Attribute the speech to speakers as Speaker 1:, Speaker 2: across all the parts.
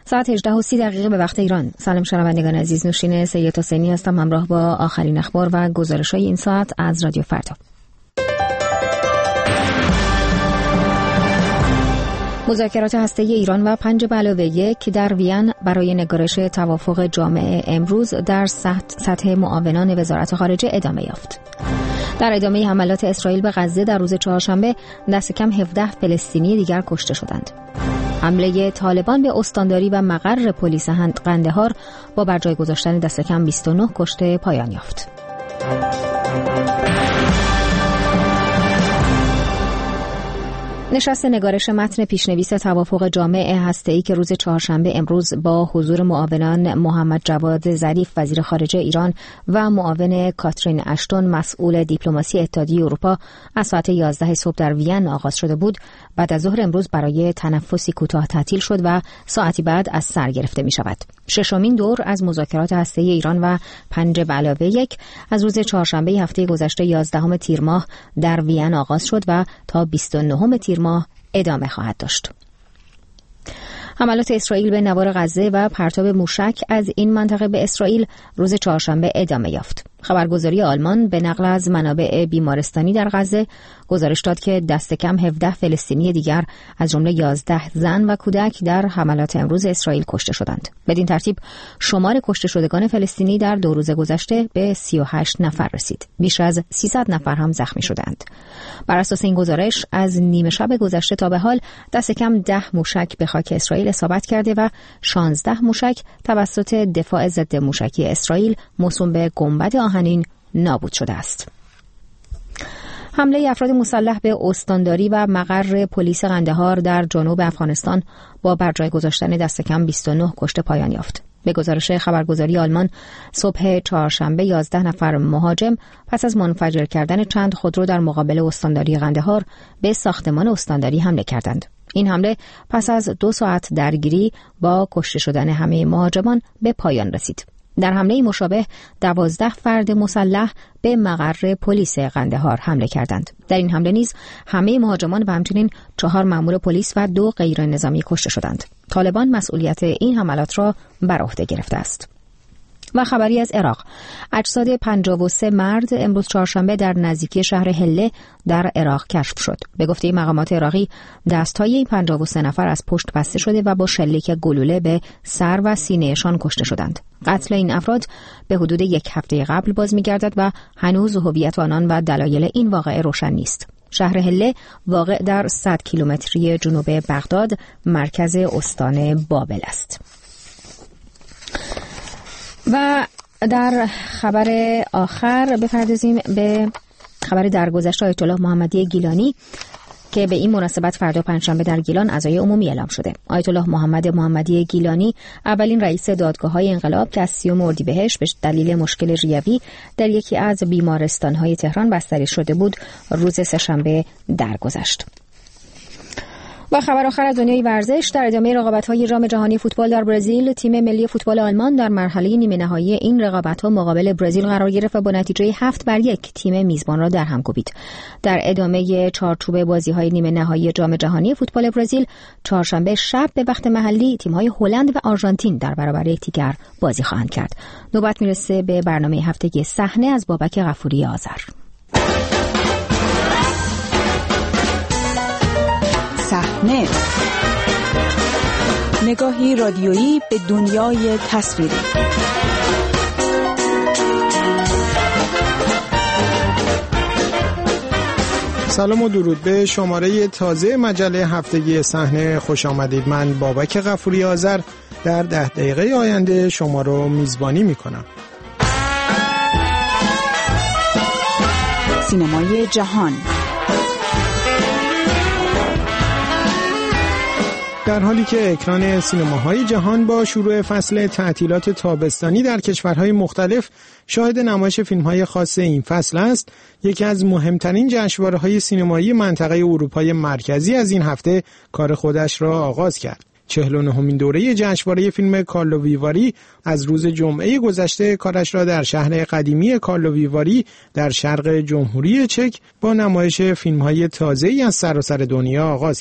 Speaker 1: ساعت 18:30 به وقت ایران. سلام شنوندگان عزیز، نوشین سید حسینی هستم همراه با آخرین اخبار و گزارش‌های این ساعت از رادیو فردا. مذاکرات هسته‌ای ایران و 5+1 در وین برای نگارش توافق جامع امروز در سطح معاونان وزارت خارجه ادامه یافت. در ادامه حملات اسرائیل به غزه در روز چهارشنبه دست کم 17 فلسطینی دیگر کشته شدند. حمله طالبان به استانداری و مقر پلیس قندهار با بر جای گذاشتن دست کم 29 کشته پایان یافت. نشست نگارش متن پیشنویس توافق جامع هسته‌ای که روز چهارشنبه امروز با حضور معاونان محمد جواد ظریف وزیر خارجه ایران و معاون کاترین اشتون مسئول دیپلماسی اتحادیه اروپا از ساعت 11 صبح در وین آغاز شده بود، بعد از ظهر امروز برای تنفسی کوتاه تعطیل شد و ساعتی بعد از سر گرفته می شود. ششمین دور از مذاکرات هسته‌ای ایران و 5+1 از روز چهارشنبه هفته گذشته 11 تیر ماه در وین آغاز شد و تا 29 تیر ماه ادامه خواهد داشت. حملات اسرائیل به نوار غزه و پرتاب موشک از این منطقه به اسرائیل روز چهارشنبه ادامه یافت. خبرگزاری آلمان به نقل از منابع بیمارستانی در غزه گزارش داد که دست کم 17 فلسطینی دیگر از جمله 11 زن و کودک در حملات امروز اسرائیل کشته شدند. بدین ترتیب شمار کشته شدگان فلسطینی در 2 روز گذشته به 38 نفر رسید. بیش از 300 نفر هم زخمی شدند. بر اساس این گزارش از نیمه شب گذشته تا به حال دست کم 10 موشک به خاک اسرائیل اصابت کرده و 16 موشک توسط دفاع ضد موشکی اسرائیل موسوم به گنبد آهنین نابود شده است. حمله افراد مسلح به استانداری و مقر پلیس قندهار در جنوب افغانستان با بر جای گذاشتن دست کم 29 کشته پایان یافت. به گزارش خبرگزاری آلمان صبح چهارشنبه 11 نفر مهاجم پس از منفجر کردن چند خودرو در مقابل استانداری قندهار به ساختمان استانداری حمله کردند. این حمله پس از 2 ساعت درگیری با کشته شدن همه مهاجمان به پایان رسید. در حمله مشابه 12 فرد مسلح به مقر پلیس قندهار حمله کردند. در این حمله نیز همه مهاجمان و همچنین 4 مأمور پلیس و 2 غیر نظامی کشته شدند. طالبان مسئولیت این حملات را بر عهده گرفته است. و خبری از عراق. اجساد 53 مرد امروز چهارشنبه در نزدیکی شهر هله در عراق کشف شد. به گفته مقامات عراقی دستهای این 53 نفر از پشت بسته شده و با شلیک گلوله به سر و سینه‌شان کشته شدند. قتل این افراد به حدود 1 هفته قبل باز می‌گردد و هنوز هویت آنان و دلایل این واقعه روشن نیست. شهر هله واقع در 100 کیلومتری جنوب بغداد مرکز استان بابل است. و در خبر آخر بپردازیم به خبر درگذشت آیت الله محمدی گیلانی که به این مناسبت فردا پنجشنبه در گیلان عزای عمومی اعلام شده. آیت الله محمدی گیلانی اولین رئیس دادگاه‌های انقلاب که از 30 اردیبهشت به دلیل مشکل ریوی در یکی از بیمارستان‌های تهران بستری شده بود روز سه‌شنبه درگذشت. و خبر آخر از دنیای ورزش. در ادامه رقابت‌های جام جهانی فوتبال در برزیل، تیم ملی فوتبال آلمان در مرحله نیمه نهایی این رقابت‌ها مقابل برزیل قرار گرفت و با نتیجه 7-1 تیم میزبان را در هم کوبید. در ادامه چارچوب بازی‌های نیمه نهایی جام جهانی فوتبال برزیل، چهارشنبه شب به وقت محلی تیم‌های هلند و آرژانتین در برابر یکدیگر بازی خواهند کرد. نوبت میرسه به برنامه هفتگی صحنه از بابک غفوری آذر.
Speaker 2: صحنه، نگاهی رادیویی به دنیای تصویری.
Speaker 3: سلام و درود به شماره تازه مجله هفتگی صحنه خوش آمدید. من بابک غفوری آذر در 10 دقیقه آینده شما رو میزبانی میکنم.
Speaker 2: سینمای جهان.
Speaker 3: در حالی که اکران سینماهای جهان با شروع فصل تعطیلات تابستانی در کشورهای مختلف شاهد نمایش فیلم‌های خاص این فصل است، یکی از مهمترین جشنواره‌های سینمایی منطقه اروپای مرکزی از این هفته کار خودش را آغاز کرد. 49مین دوره جشنواره فیلم کارلو ویواری از روز جمعه گذشته کارش را در شهر قدیمی کارلو ویواری در شرق جمهوری چک با نمایش فیلم‌های تازه‌ای از سراسر دنیا آغاز کرد.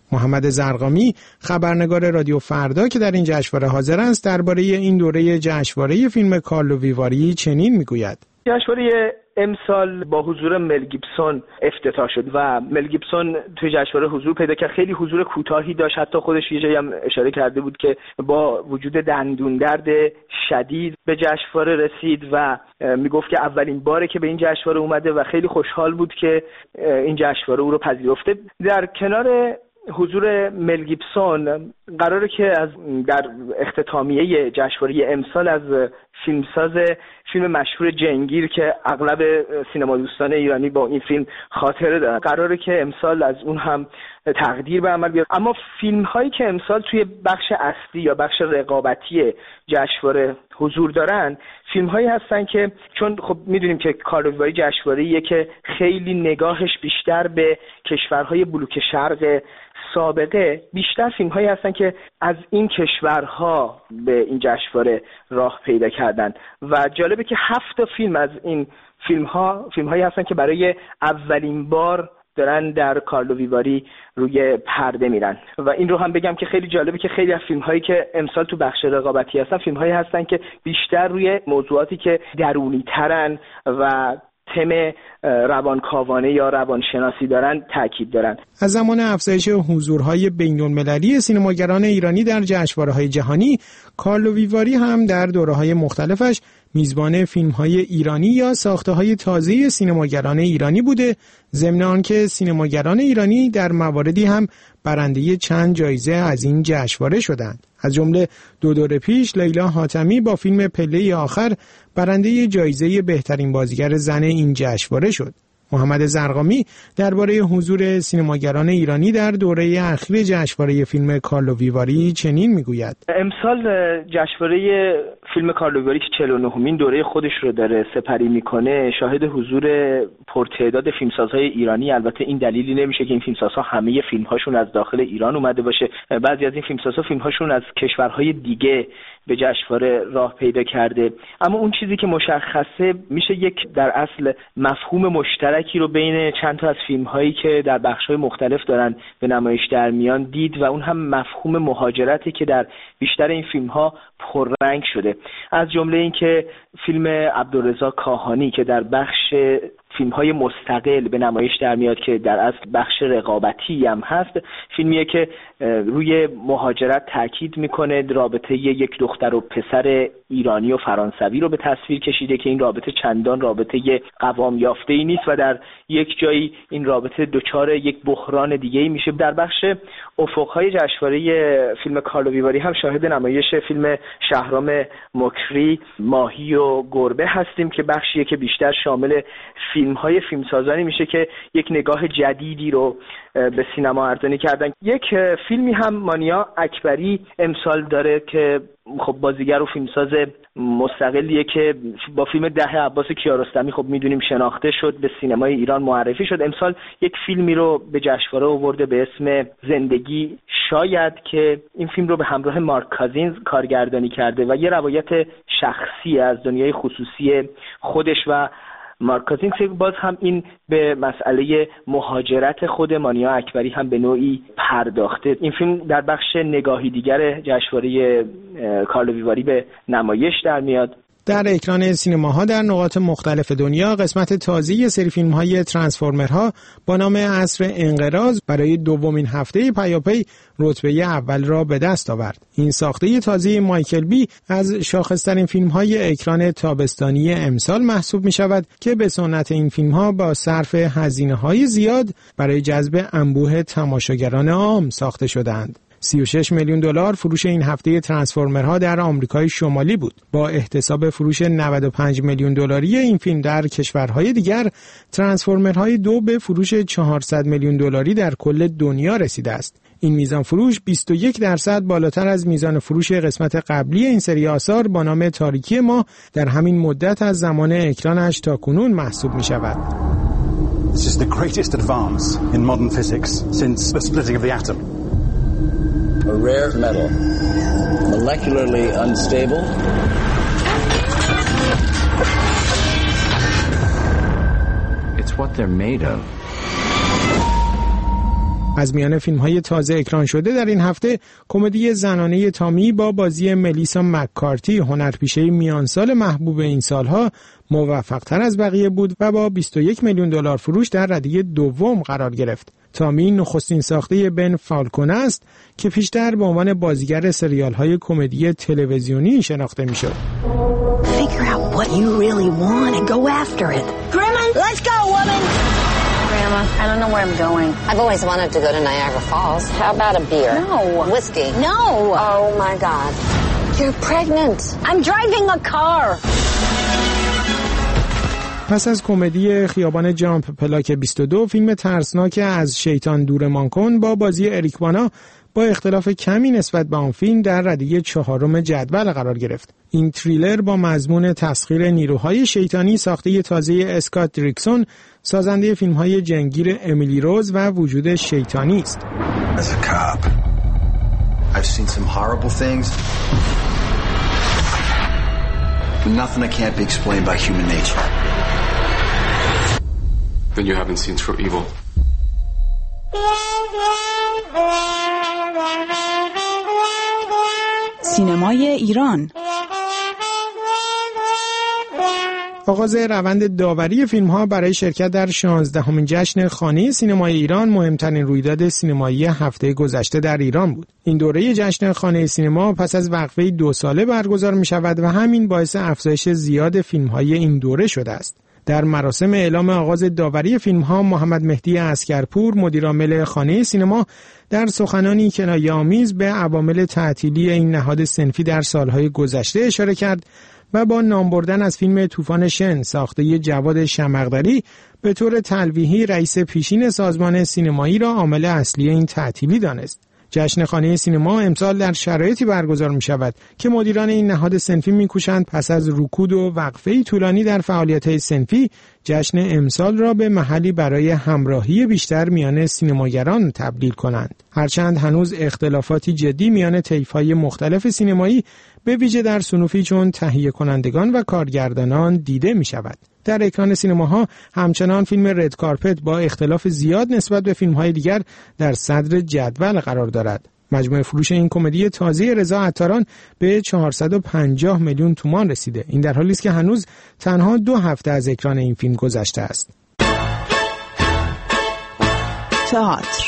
Speaker 3: محمد زرقامی، خبرنگار رادیو فردا که در این جشنواره حاضر است، درباره این دوره جشنواره فیلم کارلو ویواری چنین میگوید:
Speaker 4: جشنواره امسال با حضور مل گیبسون افتتاح شد و مل گیبسون توی جشنواره حضور پیدا کرد. خیلی حضور کوتاهی داشت، حتی خودش یه جایی هم اشاره کرده بود که با وجود دندون درد شدید به جشنواره رسید و میگفت که اولین باره که به این جشنواره اومده و خیلی خوشحال بود که این جشنواره او رو پذیرفته. در کنار حضور مل گیبسون قراره که در اختتامیه جشنواره امسال از فیلمساز فیلم مشهور جنگیر که اغلب سینما دوستان ایرانی با این فیلم خاطره دارن، قراره که امسال از اون هم تقدیر به عمل بیاد. اما فیلم هایی که امسال توی بخش اصلی یا بخش رقابتی جشنواره حضور دارن، فیلم هایی هستن که چون خب میدونیم که کارلو ویواری جشنواره‌ایه که خیلی نگاهش بیشتر به کشورهای بلوک شرق سابقه، بیشتر فیلم هایی هستن که از این کشورها به این جشنواره راه پیدا کردن و جالبه که 7 فیلم از این فیلم هایی هستن که برای اولین بار دارن در کارلو ویواری روی پرده میرن. و این رو هم بگم که خیلی جالبه که خیلی از فیلم هایی که امسال تو بخش رقابتی هستن، فیلم هایی هستن که بیشتر روی موضوعاتی که درونی ترن و تم روانکاوانه یا روانشناسی دارن تاکید دارن.
Speaker 3: از زمان افزایش حضورهای بین‌المللی سینماگران ایرانی در جشنواره‌های جهانی، کارلو ویواری هم در دوره‌های مختلفش میزبان فیلم‌های ایرانی یا ساخته‌های تازه سینماگران ایرانی بوده، ضمن آنکه سینماگران ایرانی در مواردی هم برنده چند جایزه از این جشنواره شدند. از جمله 2 دوره پیش لیلا حاتمی با فیلم پله آخر برنده جایزه بهترین بازیگر زن این جشنواره شد. محمد زرقامی درباره حضور سینماگران ایرانی در دوره اخیر جشنواره فیلم کارلو ویواری چنین میگوید:
Speaker 4: امسال جشنواره فیلم کارلو ویواری که 49مین دوره خودش رو داره سپری میکنه، شاهد حضور پرتعداد فیلمسازهای ایرانی. البته این دلیلی نمیشه که این فیلمسازها همه فیلمهاشون از داخل ایران اومده باشه. بعضی از این فیلمسازها فیلمهاشون از کشورهای دیگه به جشنواره راه پیدا کرده. اما اون چیزی که مشخصه میشه یک در اصل مفهوم مشترکی رو بین چند تا از فیلم‌هایی که در بخش‌های مختلف دارن به نمایش در میان دید و اون هم مفهوم مهاجرتی که در بیشتر این فیلم‌ها پررنگ شده. از جمله این که فیلم عبدالرضا کاهانی که در بخش فیلم‌های مستقل به نمایش در میاد که در اصل بخش رقابتی هم هست، فیلمیه که روی مهاجرت تاکید میکنه، رابطه یک دختر و پسر ایرانی و فرانسوی رو به تصویر کشیده که این رابطه چندان رابطه قوام یافته‌ای نیست و در یک جایی این رابطه دچار یک بحران دیگه‌ای میشه. در بخش افق‌های جشنواره فیلم کارلو ویواری هم شاهد نمایش فیلم شهرام مکری ماهی و گربه هستیم که بخشیه که بیشتر شامل فیلم‌های فیلمسازانی میشه که یک نگاه جدیدی رو به سینما ارزانی کردن. یک فیلمی هم مانیا اکبری امسال داره که خب بازیگر و فیلمساز مستقلیه که با فیلم 10 عباس کیارستمی خب میدونیم شناخته شد، به سینمای ایران معرفی شد. امسال یک فیلمی رو به جشنواره آورده به اسم زندگی شاید که این فیلم رو به همراه مارک کازینز کارگردانی کرده و یه روایت شخصی از دنیای خصوصی خودش و مارک کازینز. باز هم این به مسئله مهاجرت خود مانیا اکبری هم به نوعی پرداخته. این فیلم در بخش نگاهی دیگر جشنواره کارلو ویواری به نمایش در میاد.
Speaker 3: در اکران سینماها در نقاط مختلف دنیا قسمت تازه سری فیلم‌های ترانسفورمرها با نام عصر انقراض برای دومین هفته پیاپی رتبه اول را به دست آورد. این ساخته تازه مایکل بی از شاخص‌ترین فیلم‌های اکران تابستانی امسال محسوب می‌شود که به سنت این فیلم‌ها با صرف هزینه‌های زیاد برای جذب انبوه تماشاگران عام ساخته شدند. 36 میلیون دلار فروش این هفته ترانسفورمرها در آمریکای شمالی بود. با احتساب فروش 95 میلیون دلاری این فیلم در کشورهای دیگر، ترانسفورمرهای 2 به فروش 400 میلیون دلاری در کل دنیا رسیده است. این میزان فروش 21% بالاتر از میزان فروش قسمت قبلی این سری آثار با نام تاریکی ما در همین مدت از زمان اکرانش تا کنون محسوب می شود.
Speaker 5: This is the greatest advance in modern physics since the splitting of the atom.
Speaker 6: A rare metal, molecularly unstable.
Speaker 7: It's what they're made of.
Speaker 3: از میان فیلم‌های تازه اکران شده در این هفته کمدی زنانه تامی با بازی ملیسا مککارتی، هنرپیشه میان سال محبوب این سالها، موفق‌تر از بقیه بود و با 21 میلیون دلار فروش در رده‌ی دوم قرار گرفت. تامی نخستین ساخته بن فالکون است که پیشتر به عنوان بازیگر سریال‌های کمدی تلویزیونی شناخته می‌شد.
Speaker 7: Figure out what you really want and go after it. Grandma, let's go, woman. Grandma, I don't know where I'm going.
Speaker 8: I've always wanted to go to Niagara Falls. How about a beer?
Speaker 7: No.
Speaker 8: Whiskey?
Speaker 7: No.
Speaker 8: Oh my God. You're pregnant.
Speaker 7: I'm driving a car.
Speaker 3: پس از کمدی خیابان جامپ پلاک 22، فیلم ترسناک از شیطان دورمان کن با بازی اریک بانا با اختلاف کمی نسبت به آن فیلم در رده‌ی 4 جدول قرار گرفت. این تریلر با مضمون تسخیر نیروهای شیطانی ساخته تازه اسکات دریکسون، سازنده فیلم‌های جنگیر امیلی روز و وجود شیطانی است.
Speaker 9: As a cop, I've seen some horrible things. But nothing that can't be explained by human nature.
Speaker 10: Then you haven't seen true evil.
Speaker 2: سینمای ایران.
Speaker 3: آغاز روند داوری فیلم‌ها برای شرکت در 16مین جشن خانه سینمای ایران مهمترین رویداد سینمایی هفته گذشته در ایران بود. این دوره جشن خانه سینما پس از وقفه 2 ساله برگزار می‌شود و همین باعث افزایش زیاد فیلم‌های این دوره شده است. در مراسم اعلام آغاز داوری فیلم‌ها، محمد مهدی عسکرپور، مدیرعامل خانه سینما، در سخنانی کنایه‌آمیز به عوامل تعطیلی این نهاد صنفی در سالهای گذشته اشاره کرد و با نام بردن از فیلم طوفان شن ساخته جواد شمقدری به طور تلویحی رئیس پیشین سازمان سینمایی را عامل اصلی این تعطیلی دانست. جشن خانه سینما امسال در شرایطی برگزار می شود که مدیران این نهاد صنفی می کوشند پس از رکود و وقفه طولانی در فعالیت‌های صنفی، جشن امسال را به محلی برای همراهی بیشتر میان سینماگران تبدیل کنند. هرچند هنوز اختلافاتی جدی میان طیف‌های مختلف سینمایی به ویژه در صنوفی چون تهیه کنندگان و کارگردانان دیده می شود. در اکران سینماها همچنان فیلم رد کارپت با اختلاف زیاد نسبت به فیلم‌های دیگر در صدر جدول قرار دارد. مجموع فروش این کمدی تازه رضا عطاران به 450 میلیون تومان رسیده. این در حالی است که هنوز تنها 2 هفته از اکران این فیلم گذشته است.
Speaker 2: تئاتر.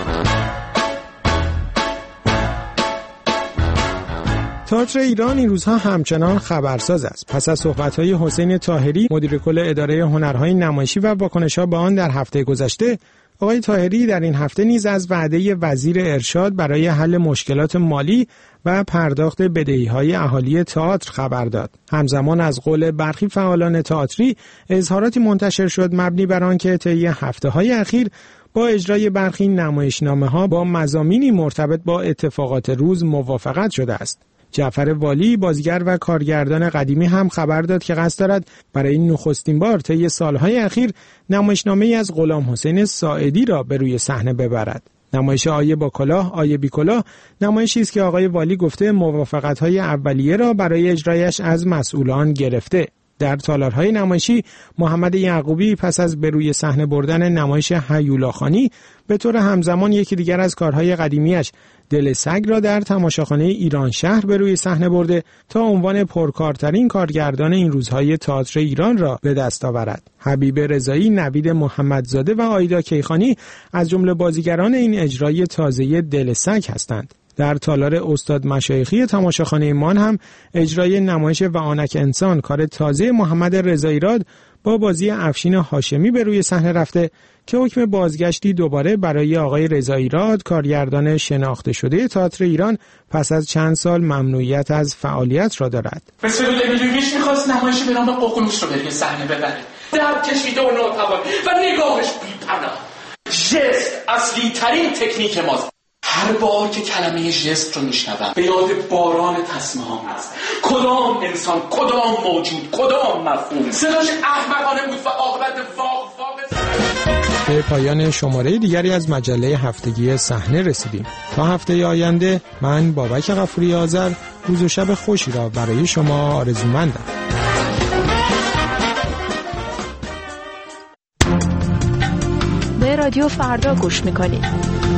Speaker 3: تئاتر ایران این روزها همچنان خبرساز است. پس از صحبت‌های حسین طاهری، مدیر کل اداره هنرهای نمایشی و واکنش‌ها به آن در هفته گذشته، آقای طاهری در این هفته نیز از وعده وزیر ارشاد برای حل مشکلات مالی و پرداخت بدهی‌های اهالی تئاتر خبر داد. همزمان از قول برخی فعالان تئاتری اظهاراتی منتشر شد مبنی بر آنکه طی هفته‌های اخیر با اجرای برخی نمایشنامه‌ها با مضامینی مرتبط با اتفاقات روز موافقت شده است. جعفر والی، بازیگر و کارگردان قدیمی هم خبر داد که قصد دارد برای نخستین بار طی سالهای اخیر نمایشنامه‌ای از غلام حسین ساعدی را به روی صحنه ببرد. نمایش آیه با کلاه، آیه بی کلاه، نمایشی است که آقای والی گفته موافقت‌های اولیه را برای اجرایش از مسئولان گرفته. در تالارهای نمایشی، محمد یعقوبی پس از به روی صحنه بردن نمایش هیولاخانی به طور همزمان یکی دیگر از کارهای قدیمیش دل سگ را در تماشاخانه ایران شهر به روی صحنه برده تا عنوان پرکارترین کارگردان این روزهای تئاتر ایران را به دست آورد. حبیب رضایی، نوید محمدزاده و آیدا کیخانی از جمله بازیگران این اجرای تازه دل سگ هستند. در تالار استاد مشایخی تماشاخانه مان هم اجرای نمایش و آنک انسان، کار تازه محمد رضایراد با بازی افشین هاشمی به روی صحنه رفته که حکم بازگشتی دوباره برای آقای رضایراد، کارگردان شناخته شده تئاتر ایران، پس از چند سال ممنوعیت از فعالیت را دارد.
Speaker 11: مسئول امیلیویچ می‌خواست نمایشی به نام ققنوس رو به روی صحنه ببره. در کشیده و ناتوان و نگاهش بی‌پناه. ژست اصلی ترین تکنیک ماست. هر بار که کلمه ژست رو میشنوم به یاد باران تسمه‌هام هست. کدام انسان، کدام موجود، کدام مفهوم. صداش احمقانه بود و عاقبت واق
Speaker 3: به پایان شماره دیگری از مجله هفتگی صحنه رسیدیم. تا هفته آینده من بابک غفوری آذر روز و شب خوشی را برای شما آرزومندم.
Speaker 12: به رادیو فردا گوش میکنید.